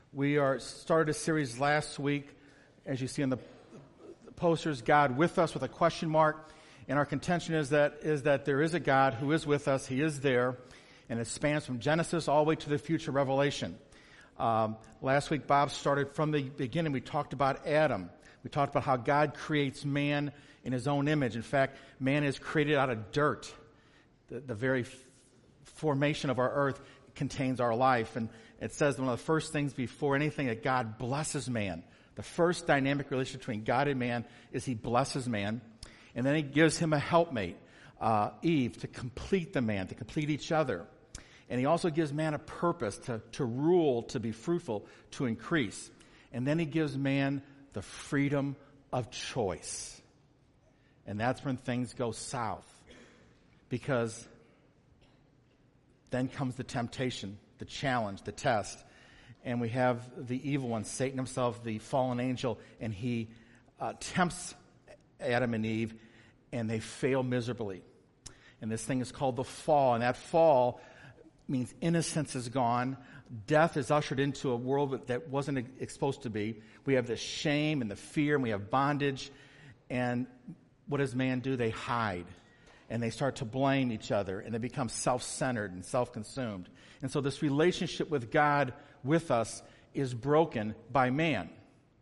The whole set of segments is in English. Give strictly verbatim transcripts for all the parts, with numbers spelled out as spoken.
We are started a series last week, as you see on the posters, God with us with a question mark. And our contention is that is that there is a God who is with us. He is there. And it spans from Genesis all the way to the future Revelation. Um, last week, Bob started from the beginning. We talked about Adam. We talked about how God creates man in his own image. In fact, man is created out of dirt. The, the very f- formation of our earth contains our life. And it says one of the first things before anything that God blesses man. The first dynamic relationship between God and man is he blesses man. And then he gives him a helpmate, uh, Eve, to complete the man, to complete each other. And he also gives man a purpose to, to rule, to be fruitful, to increase. And then he gives man the freedom of choice. And that's when things go south. Because then comes the temptation, the challenge, the test. And we have the evil one, Satan himself, the fallen angel, and he uh, tempts Adam and Eve, and they fail miserably. And this thing is called the fall. And that fall means innocence is gone. Death is ushered into a world that wasn't supposed to be. We have the shame and the fear, and we have bondage. And what does man do? They hide. And they start to blame each other, and they become self-centered and self-consumed. And so this relationship with God with us is broken by man.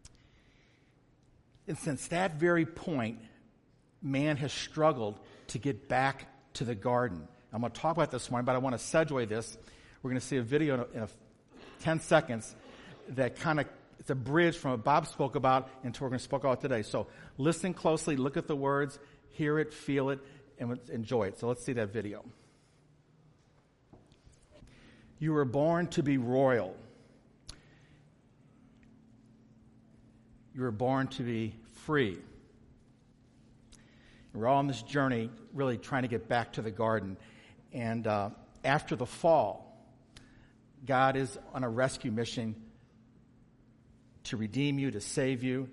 And since that very point, man has struggled to get back to the garden. I'm going to talk about this this morning, but I want to segue this. We're going to see a video in, a, in a ten seconds that kind of, it's a bridge from what Bob spoke about into what we're going to speak about today. So listen closely, look at the words, hear it, feel it, and enjoy it. So let's see that video. You were born to be royal. You were born to be free. We're all on this journey really trying to get back to the garden. And uh, after the fall, God is on a rescue mission to redeem you, to save you.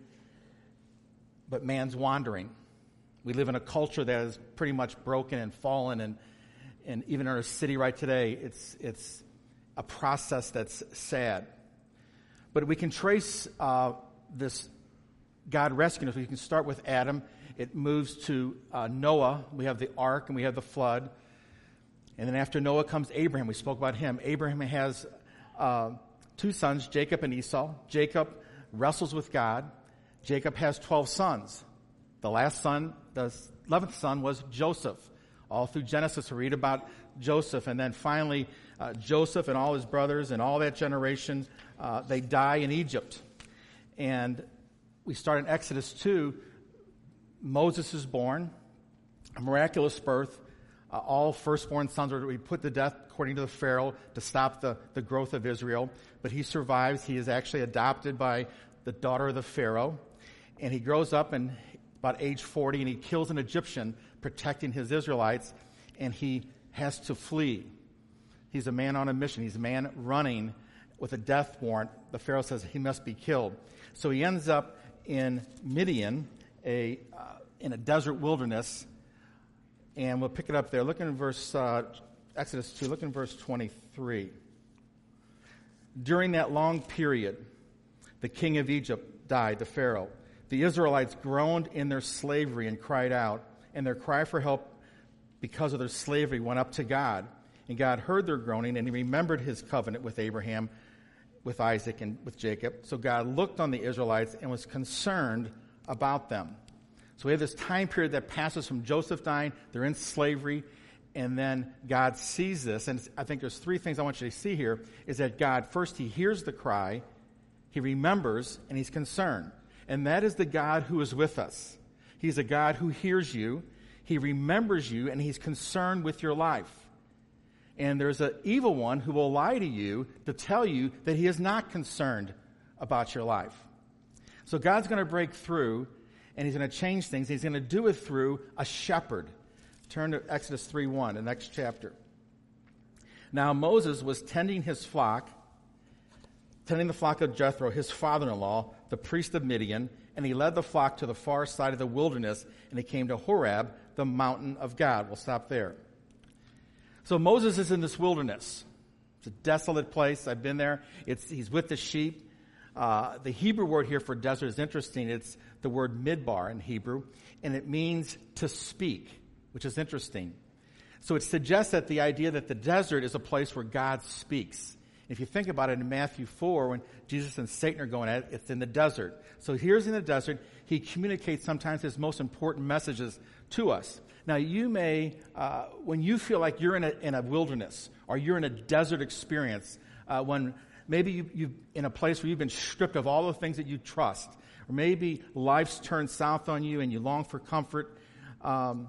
But man's wandering. We live in a culture that is pretty much broken and fallen, and and even in our city right today, it's it's a process that's sad. But we can trace uh, this God rescuing us. We can start with Adam. It moves to uh, Noah. We have the ark and we have the flood. And then after Noah comes Abraham. We spoke about him. Abraham has uh, two sons, Jacob and Esau. Jacob wrestles with God. Jacob has twelve sons. The last son, the eleventh son, was Joseph. All through Genesis, we read about Joseph. And then finally, uh, Joseph and all his brothers and all that generation, uh, they die in Egypt. And we start in Exodus two. Moses is born, a miraculous birth. Uh, all firstborn sons are to be put to death according to the Pharaoh to stop the, the growth of Israel. But he survives. He is actually adopted by the daughter of the Pharaoh. And he grows up and about age forty, and he kills an Egyptian protecting his Israelites, and he has to flee. He's a man on a mission. He's a man running with a death warrant. The Pharaoh says he must be killed. So he ends up in Midian, a uh, in a desert wilderness, and we'll pick it up there. Look in verse uh, Exodus two. Look in verse twenty-three. During that long period, the king of Egypt died, the Pharaoh. The Israelites groaned in their slavery and cried out, and their cry for help because of their slavery went up to God. And God heard their groaning, and he remembered his covenant with Abraham, with Isaac, and with Jacob. So God looked on the Israelites and was concerned about them. So we have this time period that passes from Joseph dying, they're in slavery, and then God sees this. And I think there's three things I want you to see here, is that God, first, he hears the cry, he remembers, and he's concerned. And that is the God who is with us. He's a God who hears you, he remembers you, and he's concerned with your life. And there's an evil one who will lie to you to tell you that he is not concerned about your life. So God's going to break through, and he's going to change things. He's going to do it through a shepherd. Turn to Exodus three one, the next chapter. Now Moses was tending his flock, tending the flock of Jethro, his father-in-law, the priest of Midian, and he led the flock to the far side of the wilderness, and he came to Horeb, the mountain of God. We'll stop there. So Moses is in this wilderness. It's a desolate place. I've been there. It's, he's with the sheep. Uh, the Hebrew word here for desert is interesting. It's the word midbar in Hebrew, and it means to speak, which is interesting. So it suggests that the idea that the desert is a place where God speaks. If you think about it in Matthew four, when Jesus and Satan are going at it, it's in the desert. So here's in the desert, he communicates sometimes his most important messages to us. Now you may, uh, when you feel like you're in a, in a wilderness, or you're in a desert experience, uh, when maybe you, you're in a place where you've been stripped of all the things that you trust, or maybe life's turned south on you and you long for comfort, um,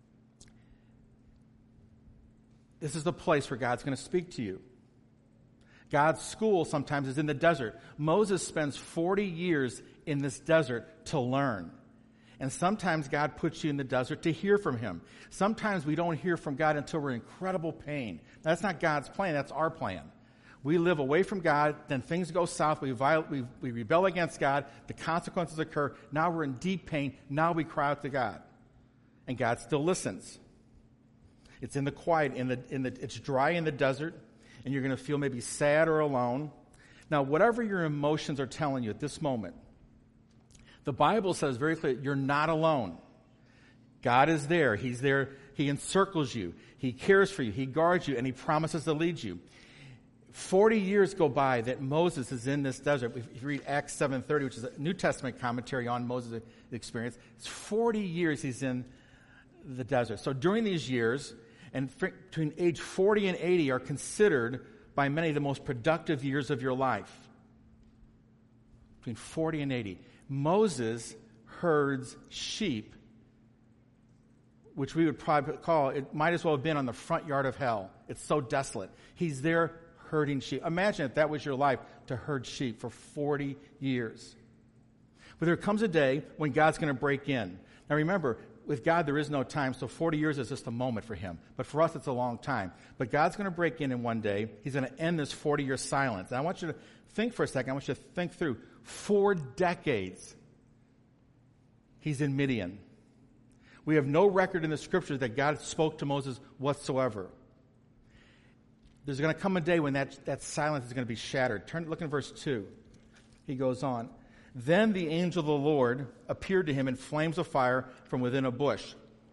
this is the place where God's going to speak to you. God's school sometimes is in the desert. Moses spends forty years in this desert to learn. And sometimes God puts you in the desert to hear from him. Sometimes we don't hear from God until we're in incredible pain. That's not God's plan, that's our plan. We live away from God, then things go south, we, viol- we, we rebel against God, the consequences occur, now we're in deep pain, now we cry out to God. And God still listens. It's in the quiet, in the, in the, it's dry in the desert, and you're going to feel maybe sad or alone. Now, whatever your emotions are telling you at this moment, the Bible says very clearly, you're not alone. God is there. He's there. He encircles you. He cares for you. He guards you, and he promises to lead you. Forty years go by that Moses is in this desert. If you read Acts seven thirty, which is a New Testament commentary on Moses' experience, it's forty years he's in the desert. So during these years, and between age forty and eighty are considered by many the most productive years of your life. Between forty and eighty. Moses herds sheep, which we would probably call, it might as well have been on the front yard of hell. It's so desolate. He's there herding sheep. Imagine if that was your life, to herd sheep for forty years. But there comes a day when God's going to break in. Now remember, with God, there is no time, so forty years is just a moment for him. But for us, it's a long time. But God's going to break in in one day. He's going to end this forty-year silence. And I want you to think for a second. I want you to think through. Four decades, he's in Midian. We have no record in the Scriptures that God spoke to Moses whatsoever. There's going to come a day when that, that silence is going to be shattered. Turn, look in verse two. He goes on. Then the angel of the Lord appeared to him in flames of fire from within a bush.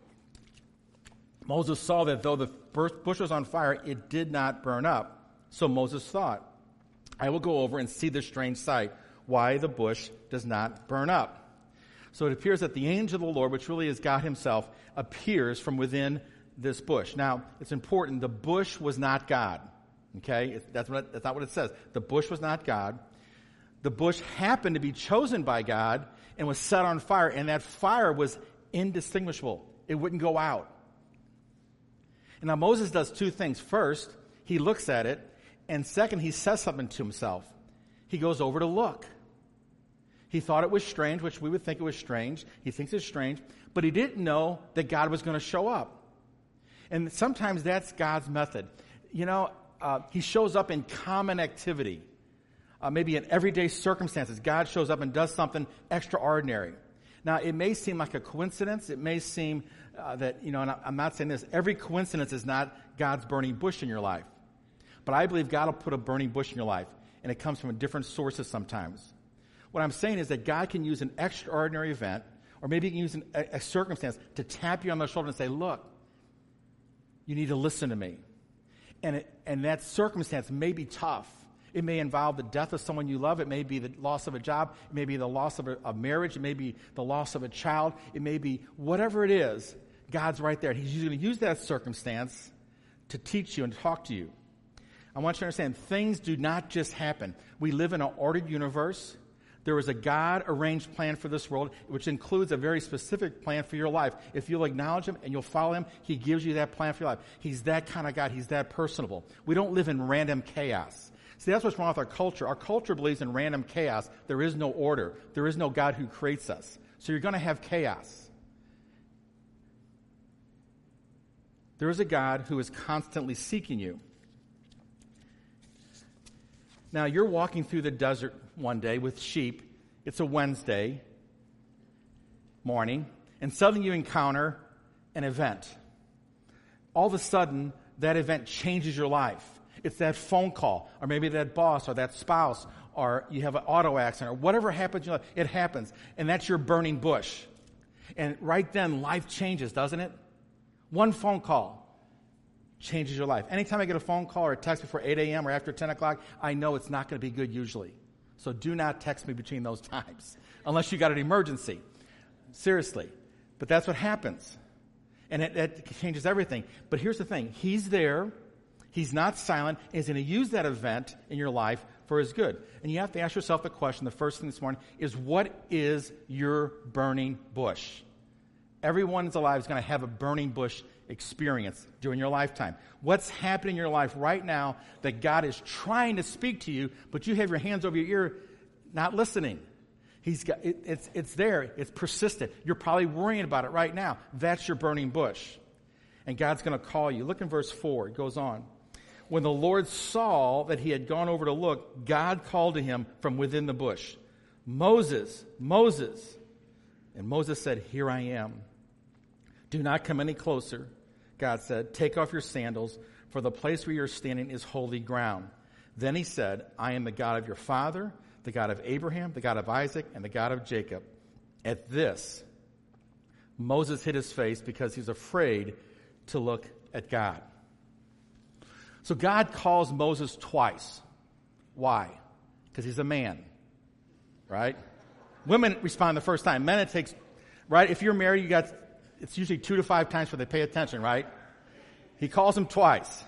Moses saw that though the bush was on fire, it did not burn up. So Moses thought, I will go over and see this strange sight, why the bush does not burn up. So it appears that the angel of the Lord, which really is God himself, appears from within this bush. Now, it's important, the bush was not God. Okay? It's, that's, what, that's not what it says. The bush was not God. The bush happened to be chosen by God and was set on fire, and that fire was indistinguishable. It wouldn't go out. And now Moses does two things. First, he looks at it, and second, he says something to himself. He goes over to look. He thought it was strange, which we would think it was strange. He thinks it's strange, but he didn't know that God was going to show up. And sometimes that's God's method. You know, uh, he shows up in common activity. Uh, maybe in everyday circumstances, God shows up and does something extraordinary. Now, it may seem like a coincidence. It may seem uh, that, you know, and I'm not saying this, every coincidence is not God's burning bush in your life. But I believe God will put a burning bush in your life, and it comes from different sources sometimes. What I'm saying is that God can use an extraordinary event, or maybe he can use an, a, a circumstance to tap you on the shoulder and say, look, you need to listen to me. And, it, and that circumstance may be tough. It may involve the death of someone you love. It may be the loss of a job. It may be the loss of a, a marriage. It may be the loss of a child. It may be whatever it is, God's right there. He's going to use that circumstance to teach you and talk to you. I want you to understand, things do not just happen. We live in an ordered universe. There is a God-arranged plan for this world, which includes a very specific plan for your life. If you'll acknowledge him and you'll follow him, he gives you that plan for your life. He's that kind of God. He's that personable. We don't live in random chaos. See, that's what's wrong with our culture. Our culture believes in random chaos. There is no order. There is no God who creates us. So you're going to have chaos. There is a God who is constantly seeking you. Now, you're walking through the desert one day with sheep. It's a Wednesday morning, and suddenly you encounter an event. All of a sudden, that event changes your life. It's that phone call, or maybe that boss or that spouse, or you have an auto accident, or whatever happens in your life, it happens. And that's your burning bush. And right then, life changes, doesn't it? One phone call changes your life. Anytime I get a phone call or a text before eight a.m. or after ten o'clock, I know it's not going to be good usually. So do not text me between those times, unless you got an emergency. Seriously. But that's what happens. And it, it changes everything. But here's the thing. He's there. He's not silent. He's going to use that event in your life for his good. And you have to ask yourself the question, the first thing this morning, is what is your burning bush? Everyone's alive is going to have a burning bush experience during your lifetime. What's happening in your life right now that God is trying to speak to you, but you have your hands over your ear not listening? He's got it, it's it's there. It's persistent. You're probably worrying about it right now. That's your burning bush. And God's going to call you. Look in verse four. It goes on. When the Lord saw that he had gone over to look, God called to him from within the bush, Moses, Moses. And Moses said, Here I am. Do not come any closer, God said. Take off your sandals, for the place where you're standing is holy ground. Then he said, I am the God of your father, the God of Abraham, the God of Isaac, and the God of Jacob. At this, Moses hid his face because he was afraid to look at God. So God calls Moses twice. Why? Because he's a man, right? Women respond the first time. Men, it takes, right? If you're married, you got, it's usually two to five times before they pay attention, right? He calls them twice.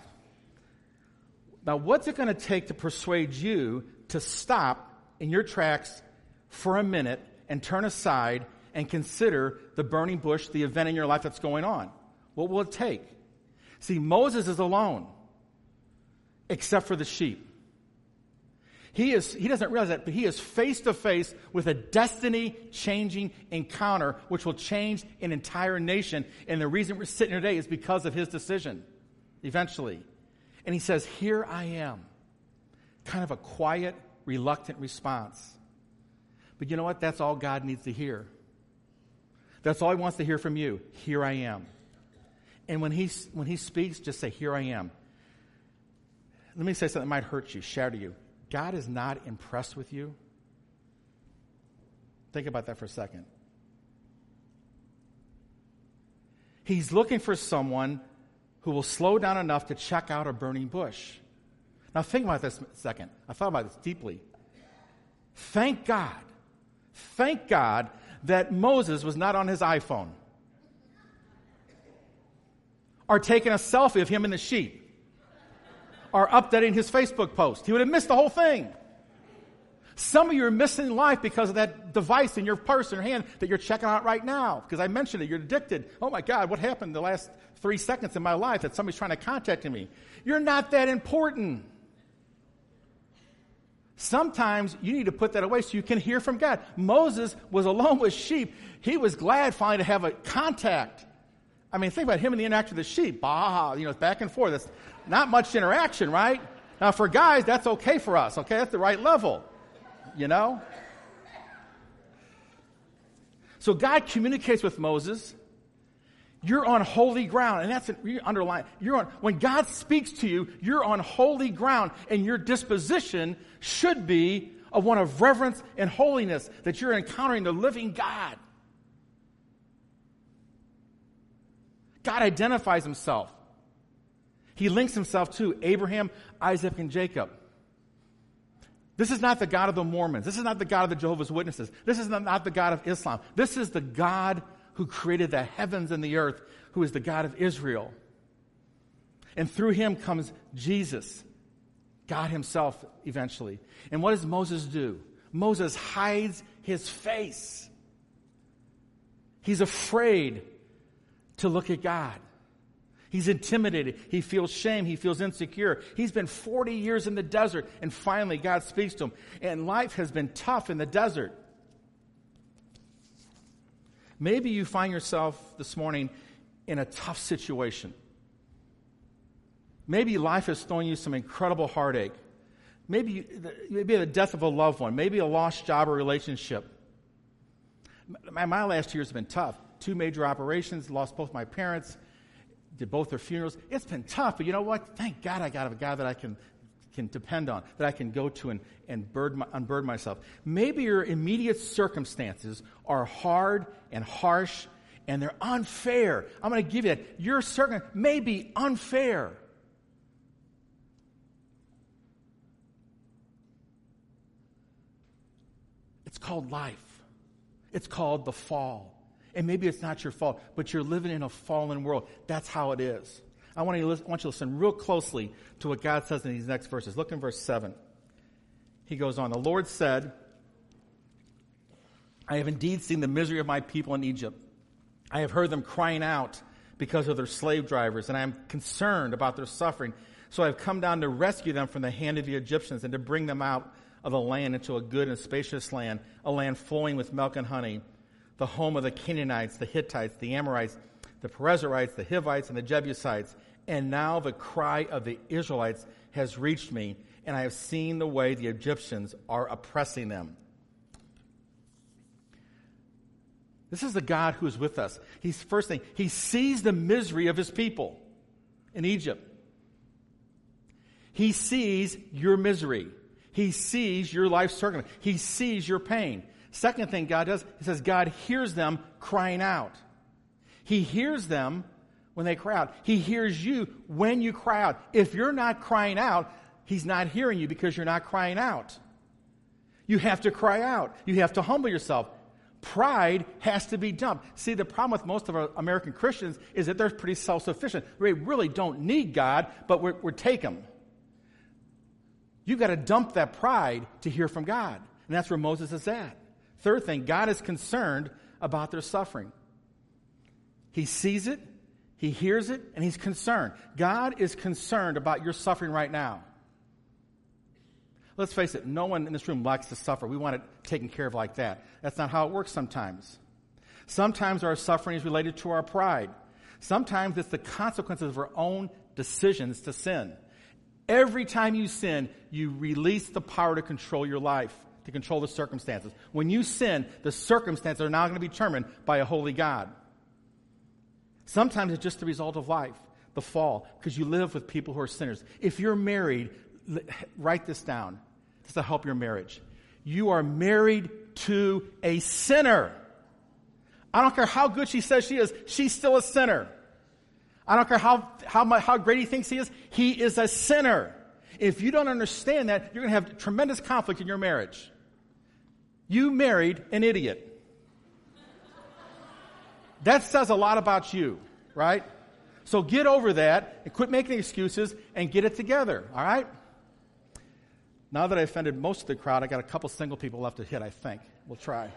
Now, what's it going to take to persuade you to stop in your tracks for a minute and turn aside and consider the burning bush, the event in your life that's going on? What will it take? See, Moses is alone, except for the sheep. He is, he doesn't realize that, but he is face to face with a destiny-changing encounter which will change an entire nation. And the reason we're sitting here today is because of his decision, eventually. And he says, Here I am. Kind of a quiet, reluctant response. But you know what? That's all God needs to hear. That's all he wants to hear from you. Here I am. And when he, when he speaks, just say, Here I am. Let me say something that might hurt you, shatter you. God is not impressed with you. Think about that for a second. He's looking for someone who will slow down enough to check out a burning bush. Now think about this a second. I thought about this deeply. Thank God. Thank God that Moses was not on his iPhone or taking a selfie of him and the sheep, or updating his Facebook post. He would have missed the whole thing. Some of you are missing life because of that device in your purse or your hand that you're checking out right now. Because I mentioned it, you're addicted. Oh my God, what happened the last three seconds in my life that somebody's trying to contact me? You're not that important. Sometimes you need to put that away so you can hear from God. Moses was alone with sheep. He was glad finally to have a contact. I mean, think about him and the interaction with the sheep. Bah, you know, it's back and forth. That's not much interaction, right? Now, for guys, that's okay for us, okay? That's the right level, you know? So God communicates with Moses. You're on holy ground, and that's you underline. You're on when God speaks to you, you're on holy ground, and your disposition should be of one of reverence and holiness, that you're encountering the living God. God identifies himself. He links himself to Abraham, Isaac, and Jacob. This is not the God of the Mormons. This is not the God of the Jehovah's Witnesses. This is not the God of Islam. This is the God who created the heavens and the earth, who is the God of Israel. And through him comes Jesus, God himself eventually. And what does Moses do? Moses hides his face. He's afraid to look at God. He's intimidated. He feels shame. He feels insecure. He's been forty years in the desert, and finally God speaks to him. And life has been tough in the desert. Maybe you find yourself this morning in a tough situation. Maybe life has thrown you some incredible heartache. Maybe, you, maybe the death of a loved one. Maybe a lost job or relationship. My, my last years have been tough. Two major operations, lost both my parents. did both their funerals. It's been tough, but you know what? Thank God I got a guy that I can can depend on, that I can go to and, and bird my, unburden myself. Maybe your immediate circumstances are hard and harsh and they're unfair. I'm going to give you that. Your circumstance may be unfair. It's called life. It's called the fall. And maybe it's not your fault, but you're living in a fallen world. That's how it is. I want you to listen, I want you to listen real closely to what God says in these next verses. Look in verse seven. He goes on, the Lord said, I have indeed seen the misery of my people in Egypt. I have heard them crying out because of their slave drivers, and I am concerned about their suffering. So I have come down to rescue them from the hand of the Egyptians and to bring them out of the land into a good and spacious land, a land flowing with milk and honey, the home of the Canaanites, the Hittites, the Amorites, the Perizzites, the Hivites, and the Jebusites. And now the cry of the Israelites has reached me, and I have seen the way the Egyptians are oppressing them. This is the God who is with us. He's first thing, he sees the misery of his people in Egypt. He sees your misery. He sees your life circumstance. He sees your pain. Second thing God does, he says God hears them crying out. He hears them when they cry out. He hears you when you cry out. If you're not crying out, he's not hearing you because you're not crying out. You have to cry out. You have to humble yourself. Pride has to be dumped. See, the problem with most of our American Christians is that they're pretty self-sufficient. We really don't need God, but we're, we're take him. You've got to dump that pride to hear from God. And that's where Moses is at. Third thing, God is concerned about their suffering. He sees it, he hears it, and he's concerned. God is concerned about your suffering right now. Let's face it, no one in this room likes to suffer. We want it taken care of like that. That's not how it works sometimes. Sometimes our suffering is related to our pride. Sometimes it's the consequences of our own decisions to sin. Every time you sin, you release the power to control your life, to control the circumstances. When you sin, the circumstances are now going to be determined by a holy God. Sometimes it's just the result of life, the fall, because you live with people who are sinners. If you're married, write this down. This will help your marriage. You are married to a sinner. I don't care how good she says she is, she's still a sinner. I don't care how, how, much, how great he thinks he is, he is a sinner. If you don't understand that, you're going to have tremendous conflict in your marriage. You married an idiot. That says a lot about you, right? So get over that and quit making excuses and get it together, all right? Now that I offended most of the crowd, I got a couple single people left to hit, I think. We'll try.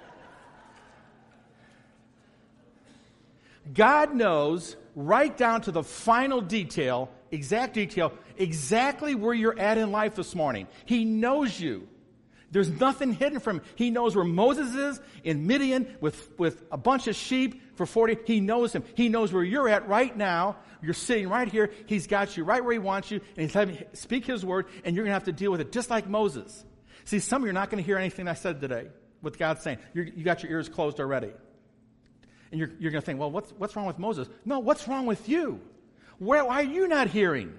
God knows right down to the final detail, exact detail, exactly where you're at in life this morning. He knows you. There's nothing hidden from him. He knows where Moses is in Midian with, with a bunch of sheep for forty. He knows him. He knows where you're at right now. You're sitting right here. He's got you right where he wants you, and he's having speak his word, and you're going to have to deal with it just like Moses. See, some of you are not going to hear anything I said today, what God's saying. You're, you got your ears closed already. And you're, you're going to think, well, what's, what's wrong with Moses? No, what's wrong with you? Where, why are you not hearing?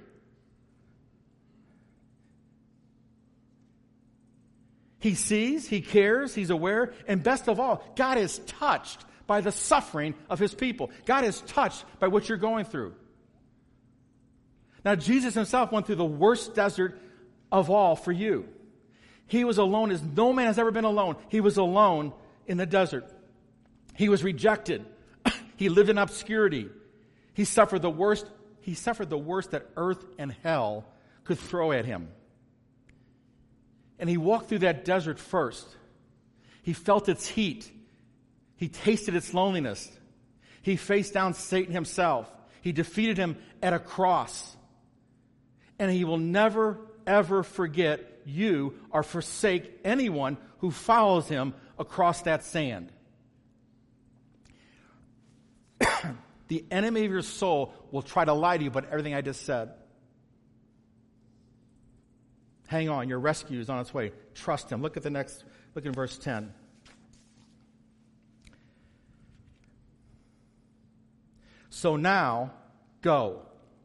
He sees, he cares, he's aware, and best of all, God is touched by the suffering of his people. God is touched by what you're going through. Now, Jesus himself went through the worst desert of all for you. He was alone as no man has ever been alone. He was alone in the desert. He was rejected. He lived in obscurity. He suffered the worst, he suffered the worst that earth and hell could throw at him. And he walked through that desert first. He felt its heat. He tasted its loneliness. He faced down Satan himself. He defeated him at a cross. And he will never, ever forget you or forsake anyone who follows him across that sand. The enemy of your soul will try to lie to you about everything I just said. Hang on, your rescue is on its way. Trust him. Look at the next, look in verse ten. So now, Go.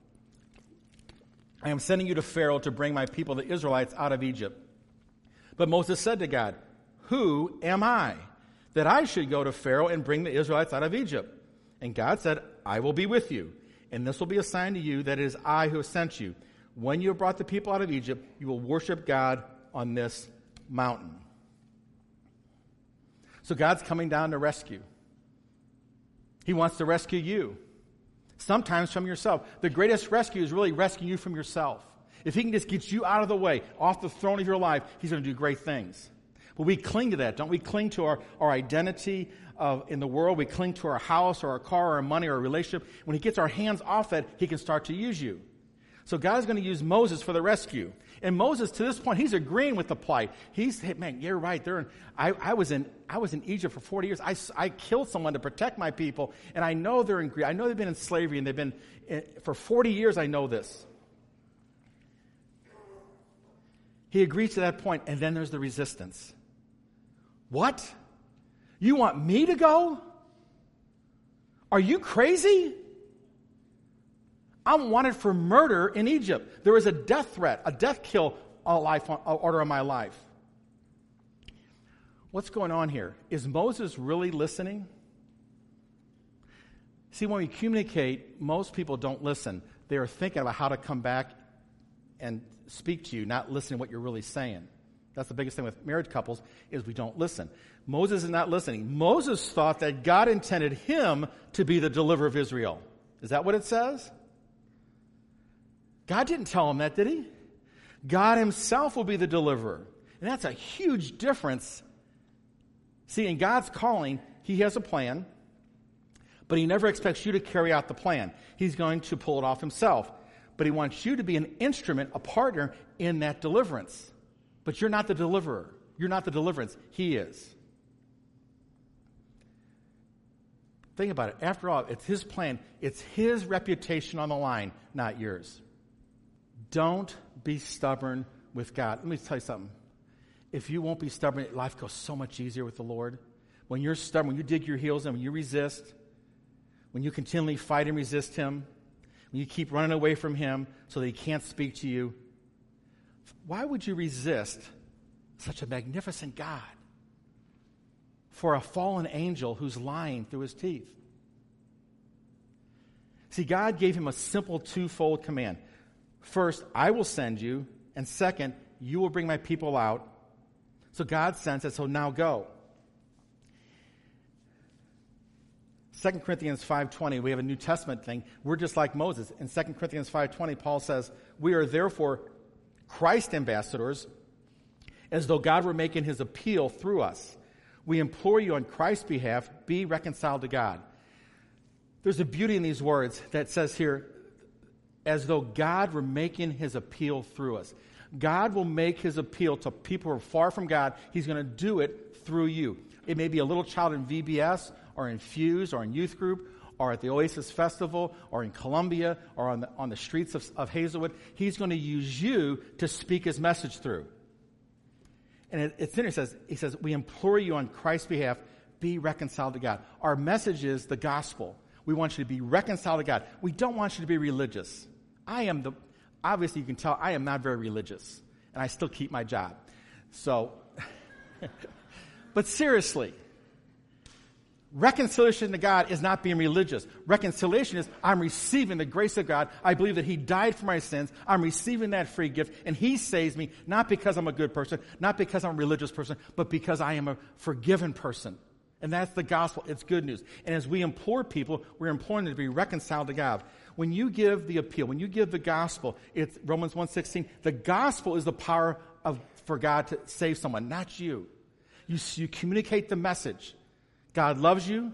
I am sending you to Pharaoh to bring my people, the Israelites, out of Egypt. But Moses said to God, who am I, that I should go to Pharaoh and bring the Israelites out of Egypt? And God said, I will be with you, and this will be a sign to you that it is I who have sent you. When you have brought the people out of Egypt, you will worship God on this mountain. So God's coming down to rescue. He wants to rescue you, sometimes from yourself. The greatest rescue is really rescuing you from yourself. If he can just get you out of the way, off the throne of your life, he's going to do great things. But we cling to that, don't we? Cling to our, our identity of, in the world. We cling to our house or our car or our money or our relationship. When he gets our hands off that, he can start to use you. So God's going to use Moses for the rescue. And Moses, to this point, he's agreeing with the plight. He's, hey, man, you're right. They're in, I, I was in I was in Egypt for forty years. I, I killed someone to protect my people, and I know they're in I know they've been in slavery, and they've been in, for forty years. I know this. He agrees to that point, and then there's the resistance. What? You want me to go? Are you crazy? I'm wanted for murder in Egypt. There is a death threat, a death kill life order on my life. What's going on here? Is Moses really listening? See, when we communicate, most people don't listen. They are thinking about how to come back and speak to you, not listening to what you're really saying. That's the biggest thing with married couples, is we don't listen. Moses is not listening. Moses thought that God intended him to be the deliverer of Israel. Is that what it says? God didn't tell him that, did he? God himself will be the deliverer. And that's a huge difference. See, in God's calling, he has a plan, but he never expects you to carry out the plan. He's going to pull it off himself. But he wants you to be an instrument, a partner in that deliverance. But you're not the deliverer. You're not the deliverance. He is. Think about it. After all, it's his plan. It's his reputation on the line, not yours. Don't be stubborn with God. Let me tell you something. If you won't be stubborn, life goes so much easier with the Lord. When you're stubborn, when you dig your heels in, when you resist, when you continually fight and resist him, when you keep running away from him so that he can't speak to you, why would you resist such a magnificent God for a fallen angel who's lying through his teeth? See, God gave him a simple twofold command. First, I will send you, and second, you will bring my people out. So God sends it, so now go. Second Corinthians five twenty, we have a New Testament thing. We're just like Moses. In Second Corinthians five twenty, Paul says, we are therefore Christ ambassadors, as though God were making his appeal through us. We implore you on Christ's behalf, be reconciled to God. There's a beauty in these words that says here, as though God were making his appeal through us. God will make his appeal to people who are far from God. He's going to do it through you. It may be a little child in V B S or in Fuse or in youth group or at the Oasis Festival or in Columbia or on the, on the streets of, of Hazelwood. He's going to use you to speak his message through. And it, it's in here, it says, he says, we implore you on Christ's behalf, be reconciled to God. Our message is the gospel. We want you to be reconciled to God. We don't want you to be religious. I am the, obviously you can tell I am not very religious, and I still keep my job. So, but seriously, reconciliation to God is not being religious. Reconciliation is I'm receiving the grace of God. I believe that he died for my sins. I'm receiving that free gift, and he saves me, not because I'm a good person, not because I'm a religious person, but because I am a forgiven person. And that's the gospel. It's good news. And as we implore people, we're imploring them to be reconciled to God. When you give the appeal, when you give the gospel, it's Romans one sixteen, the gospel is the power of for God to save someone, not you. You, you communicate the message. God loves you.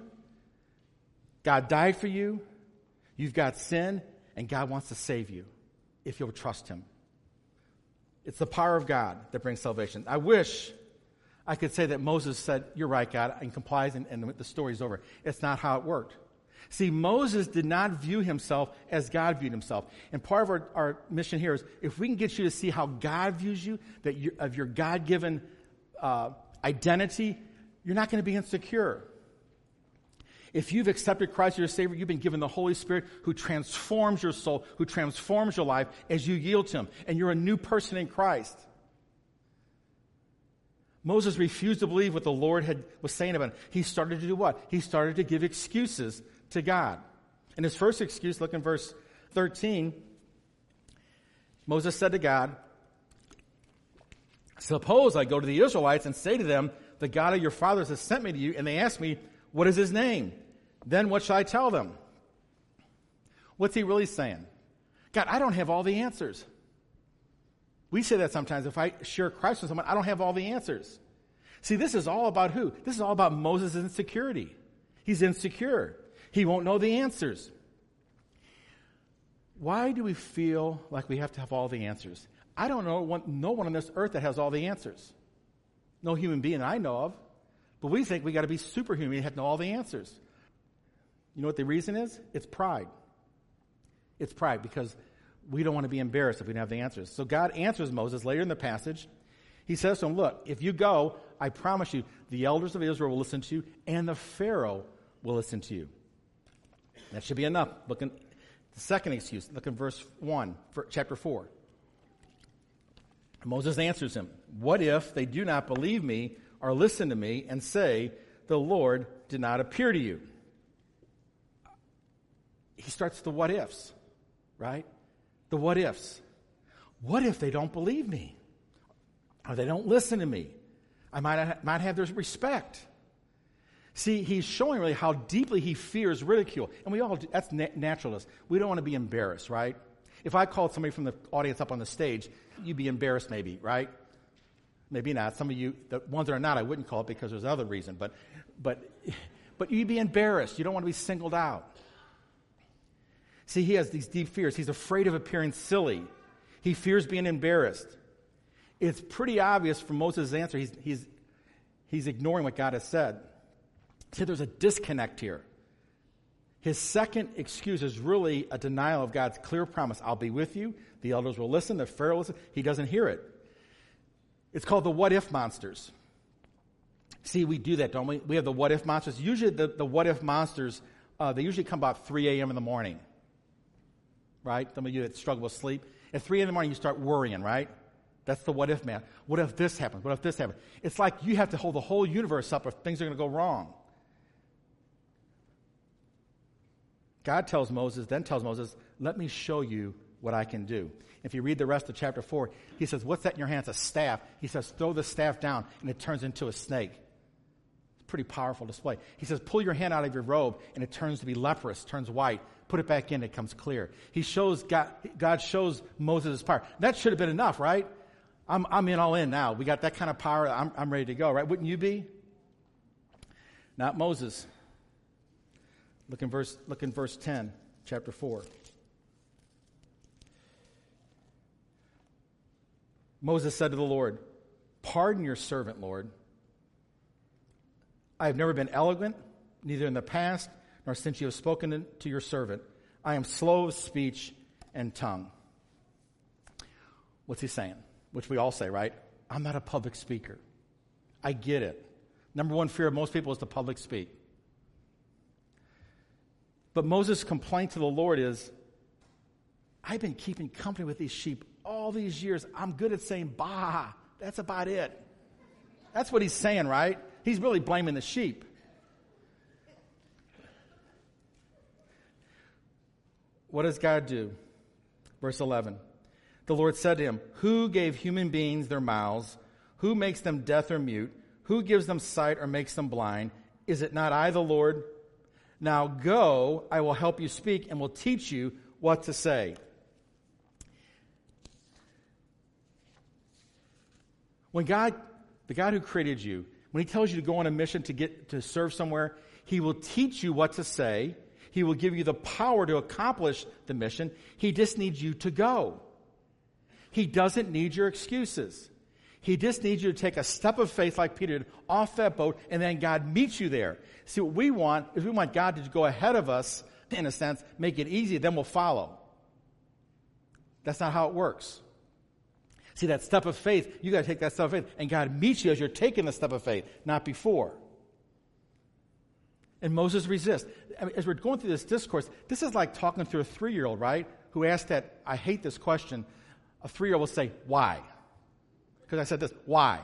God died for you. You've got sin, and God wants to save you if you'll trust him. It's the power of God that brings salvation. I wish I could say that Moses said, you're right, God, and complies, and, and the story's over. It's not how it worked. See, Moses did not view himself as God viewed himself. And part of our, our mission here is if we can get you to see how God views you, that you, of your God-given uh, identity, you're not going to be insecure. If you've accepted Christ as your Savior, you've been given the Holy Spirit who transforms your soul, who transforms your life as you yield to Him. And you're a new person in Christ. Moses refused to believe what the Lord had was saying about him. He started to do what? He started to give excuses to God. And his first excuse, look in verse thirteen. Moses said to God, suppose I go to the Israelites and say to them, the God of your fathers has sent me to you, and they ask me, what is his name? Then what shall I tell them? What's he really saying? God, I don't have all the answers. We say that sometimes. If I share Christ with someone, I don't have all the answers. See, this is all about who? This is all about Moses' insecurity. He's insecure. He won't know the answers. Why do we feel like we have to have all the answers? I don't know one, no one on this earth that has all the answers. No human being I know of. But we think we got to be superhuman and have to know all the answers. You know what the reason is? It's pride. It's pride because we don't want to be embarrassed if we don't have the answers. So God answers Moses later in the passage. He says to him, look, if you go, I promise you, the elders of Israel will listen to you, and the Pharaoh will listen to you. That should be enough. Look in the second excuse. Look in verse one, chapter four. Moses answers him, what if they do not believe me or listen to me and say, the Lord did not appear to you? He starts the what ifs, right? The what ifs. What if they don't believe me? Or they don't listen to me? I might not have their respect. See, he's showing really how deeply he fears ridicule. And we all do, that's na- naturalist. We don't want to be embarrassed, right? If I called somebody from the audience up on the stage, you'd be embarrassed maybe, right? Maybe not. Some of you, the ones that are not, I wouldn't call it because there's another reason. But, but, but you'd be embarrassed. You don't want to be singled out. See, he has these deep fears. He's afraid of appearing silly. He fears being embarrassed. It's pretty obvious from Moses' answer, he's, he's, he's ignoring what God has said. See, there's a disconnect here. His second excuse is really a denial of God's clear promise. I'll be with you. The elders will listen. The Pharaoh will listen. He doesn't hear it. It's called the what-if monsters. See, we do that, don't we? We have the what-if monsters. Usually the, the what-if monsters, uh, they usually come about three a.m. in the morning. Right? Some of you that struggle with sleep. At three in the morning, you start worrying, right? That's the what-if man. What if this happens? What if this happens? It's like you have to hold the whole universe up if things are going to go wrong. God tells Moses, then tells Moses, let me show you what I can do. If you read the rest of chapter four, he says, what's that in your hand? It's a staff. He says, throw the staff down, and it turns into a snake. It's a pretty powerful display. He says, pull your hand out of your robe, and it turns to be leprous, turns white. Put it back in, it comes clear. He shows God, God shows Moses his power. That should have been enough, right? I'm, I'm in all in now. We got that kind of power. I'm, I'm ready to go, right? Wouldn't you be? Not Moses. Look in verse, look in verse ten, chapter four. Moses said to the Lord, pardon your servant, Lord. I have never been eloquent, neither in the past nor since you have spoken to your servant. I am slow of speech and tongue. What's he saying? Which we all say, right? I'm not a public speaker. I get it. Number one fear of most people is to public speak. But Moses' complaint to the Lord is, I've been keeping company with these sheep all these years. I'm good at saying, bah. That's about it. That's what he's saying, right? He's really blaming the sheep. What does God do? Verse eleven. The Lord said to him, who gave human beings their mouths? Who makes them deaf or mute? Who gives them sight or makes them blind? Is it not I, the Lord? Now go, I will help you speak and will teach you what to say. When God, the God who created you, when he tells you to go on a mission to get to serve somewhere, he will teach you what to say. He will give you the power to accomplish the mission. He just needs you to go. He doesn't need your excuses. He just needs you to take a step of faith like Peter did off that boat, and then God meets you there. See, what we want is we want God to go ahead of us, in a sense, make it easy, then we'll follow. That's not how it works. See, that step of faith, you got to take that step of faith, and God meets you as you're taking the step of faith, not before. And Moses resists. I mean, as we're going through this discourse, this is like talking to a three-year-old, right? Who asked that, I hate this question. A three-year-old will say, why? Because I said this, why?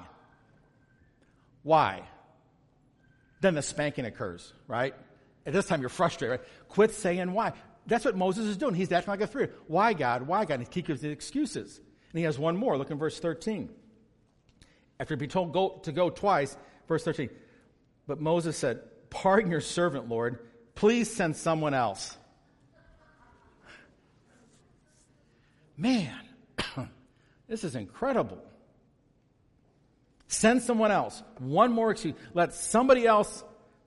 Why? Then the spanking occurs, right? At this time, you're frustrated, right? Quit saying why. That's what Moses is doing. He's acting like a three-year-old. Why, God? Why, God? And he gives the excuses. And he has one more. Look in verse thirteen. After being told go, to go twice, verse thirteen. But Moses said, pardon your servant, Lord. Please send someone else. Man, this is incredible. Send someone else. One more excuse. Let somebody else,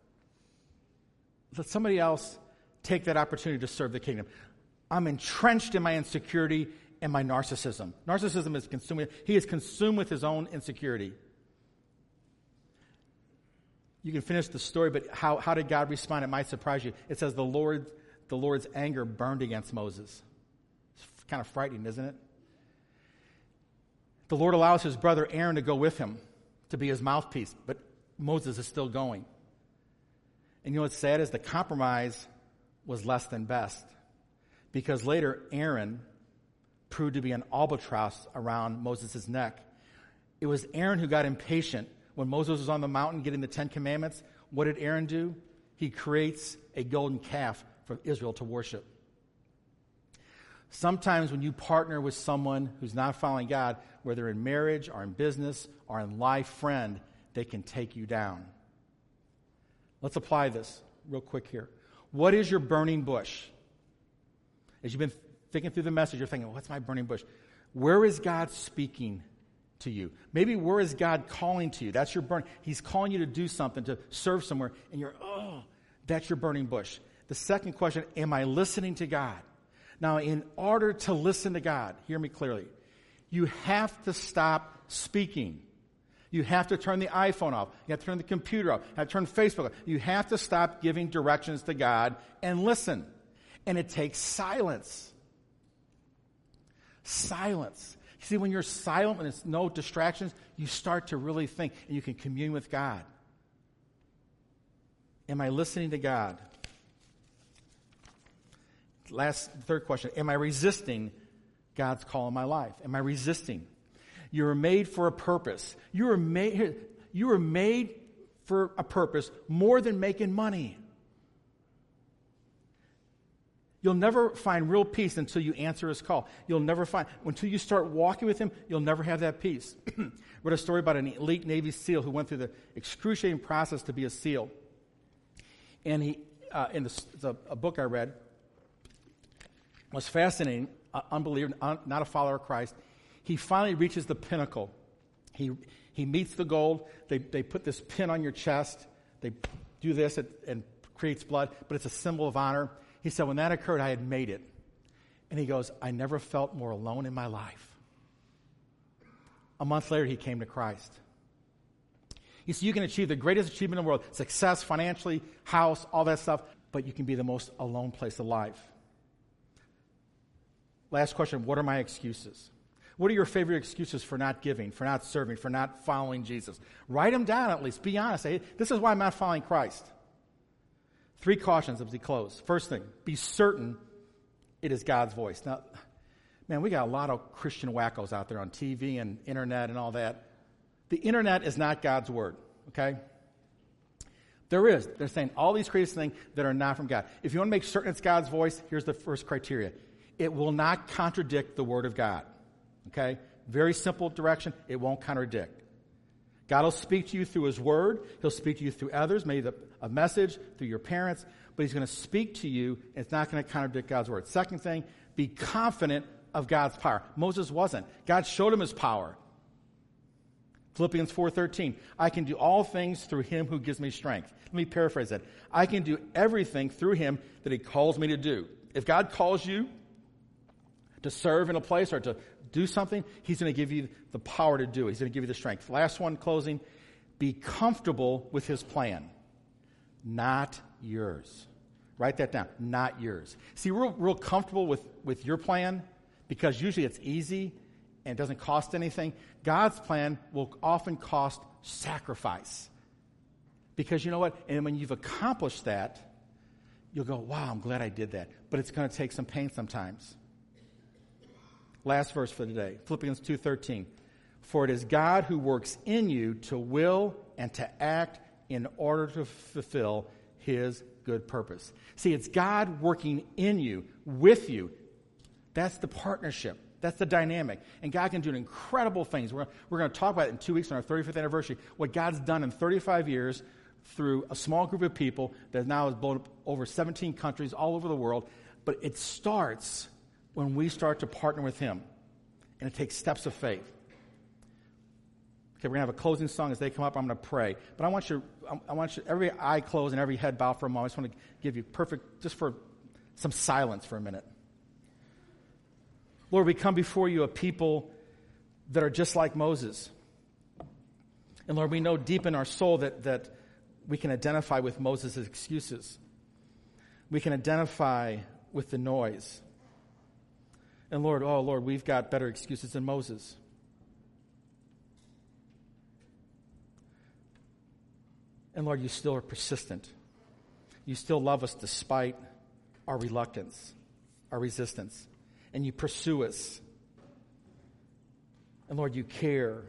let somebody else take that opportunity to serve the kingdom. I'm entrenched in my insecurity and my narcissism. Narcissism is consuming. He is consumed with his own insecurity. You can finish the story, but how, how did God respond? It might surprise you. It says the Lord, the Lord's anger burned against Moses. It's kind of frightening, isn't it? The Lord allows his brother Aaron to go with him to be his mouthpiece, but Moses is still going. And you know what's sad is the compromise was less than best, because later Aaron proved to be an albatross around Moses' neck. It was Aaron who got impatient. When Moses was on the mountain getting the Ten Commandments, what did Aaron do? He creates a golden calf for Israel to worship. Sometimes when you partner with someone who's not following God, whether in marriage or in business or in life, friend, they can take you down. Let's apply this real quick here. What is your burning bush? As you've been thinking through the message, you're thinking, what's my burning bush? Where is God speaking to you? Maybe where is God calling to you? That's your burn. He's calling you to do something, to serve somewhere, and you're, oh, that's your burning bush. The second question, am I listening to God? Now, in order to listen to God, hear me clearly, you have to stop speaking. You have to turn the iPhone off. You have to turn the computer off. You have to turn Facebook off. You have to stop giving directions to God and listen. And it takes silence. Silence. You see, when you're silent, when there's no distractions, you start to really think, and you can commune with God. Am I listening to God? Last, third question. Am I resisting God's call in my life? Am I resisting? You were made for a purpose. You were made, you were made for a purpose more than making money. You'll never find real peace until you answer his call. You'll never find, until you start walking with him, you'll never have that peace. Read a story about an elite Navy SEAL who went through the excruciating process to be a SEAL. And he, uh, in the, the, a book I read, was fascinating, uh, unbeliever, un, not a follower of Christ. He finally reaches the pinnacle. He he meets the goal. They they put this pin on your chest. They do this it, and creates blood, but it's a symbol of honor. He said, when that occurred, I had made it. And he goes, I never felt more alone in my life. A month later, he came to Christ. You see, you can achieve the greatest achievement in the world, success, financially, house, all that stuff, but you can be the most alone place of life. Last question, what are my excuses? What are your favorite excuses for not giving, for not serving, for not following Jesus? Write them down at least. Be honest. Say, this is why I'm not following Christ. Three cautions as we close. First thing, be certain it is God's voice. Now, man, we got a lot of Christian wackos out there on T V and internet and all that. The internet is not God's word, okay? There is. They're saying all these crazy things that are not from God. If you want to make certain it's God's voice, here's the first criteria. It will not contradict the word of God, okay? Very simple direction. It won't contradict. God will speak to you through his word. He'll speak to you through others, maybe the, a message, through your parents, but he's going to speak to you, and it's not going to contradict God's word. Second thing, be confident of God's power. Moses wasn't. God showed him his power. Philippians four thirteen, I can do all things through him who gives me strength. Let me paraphrase that. I can do everything through him that he calls me to do. If God calls you to serve in a place or to do something, he's going to give you the power to do it. He's going to give you the strength. Last one, closing. Be comfortable with his plan, not yours. Write that down, not yours. See, we're real comfortable with, with your plan because usually it's easy and it doesn't cost anything. God's plan will often cost sacrifice. Because you know what? And when you've accomplished that, you'll go, wow, I'm glad I did that. But it's going to take some pain sometimes. Last verse for today, Philippians two thirteen. For it is God who works in you to will and to act in order to fulfill his good purpose. See, it's God working in you, with you. That's the partnership. That's the dynamic. And God can do incredible things. We're, we're going to talk about it in two weeks on our thirty-fifth anniversary, what God's done in thirty-five years through a small group of people that now has blown up over seventeen countries all over the world. But it starts when we start to partner with him. And it takes steps of faith. Okay, we're going to have a closing song. As they come up, I'm going to pray. But I want you, I want you, every eye closed and every head bowed for a moment. I just want to give you perfect, just for some silence for a minute. Lord, we come before you a people that are just like Moses. And Lord, we know deep in our soul that, that we can identify with Moses' excuses. We can identify with the noise. And Lord, oh Lord, we've got better excuses than Moses. And Lord, you still are persistent. You still love us despite our reluctance, our resistance. And you pursue us. And Lord, you care.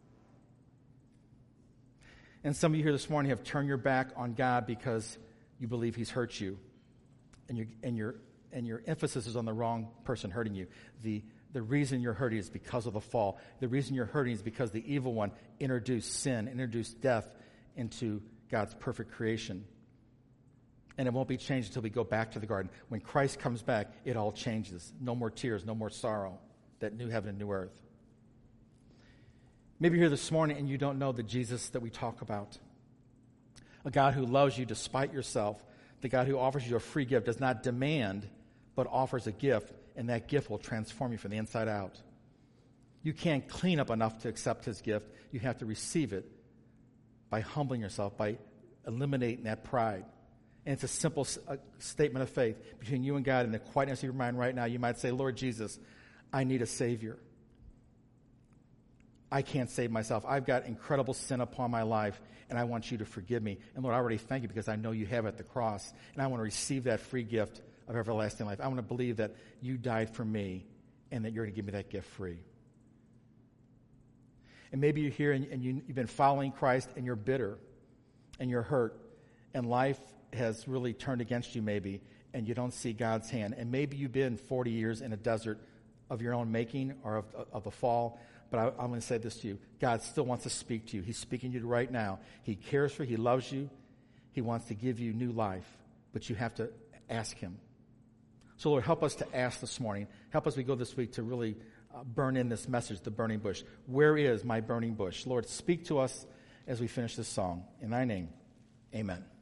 And some of you here this morning have turned your back on God because you believe he's hurt you. And your and your and your emphasis is on the wrong person hurting you. The the reason you're hurting is because of the fall. The reason you're hurting is because the evil one introduced sin, introduced death into God's perfect creation. And it won't be changed until we go back to the garden. When Christ comes back, it all changes. No more tears, no more sorrow. That new heaven and new earth. Maybe you're here this morning and you don't know the Jesus that we talk about. A God who loves you despite yourself. The God who offers you a free gift, does not demand, but offers a gift. And that gift will transform you from the inside out. You can't clean up enough to accept his gift. You have to receive it by humbling yourself, by eliminating that pride. And it's a simple uh, statement of faith between you and God. In the quietness of your mind right now, you might say, Lord Jesus, I need a Savior. I can't save myself. I've got incredible sin upon my life, and I want you to forgive me. And Lord, I already thank you because I know you have at the cross, and I want to receive that free gift of everlasting life. I want to believe that you died for me and that you're going to give me that gift free. And maybe you're here and, and you, you've been following Christ and you're bitter and you're hurt and life has really turned against you maybe and you don't see God's hand. And maybe you've been forty years in a desert of your own making or of, of the fall. But I, I'm going to say this to you. God still wants to speak to you. He's speaking to you right now. He cares for you. He loves you. He wants to give you new life. But you have to ask him. So Lord, help us to ask this morning. Help us as we go this week to really uh, burn in this message, the burning bush. Where is my burning bush? Lord, speak to us as we finish this song. In thy name, amen.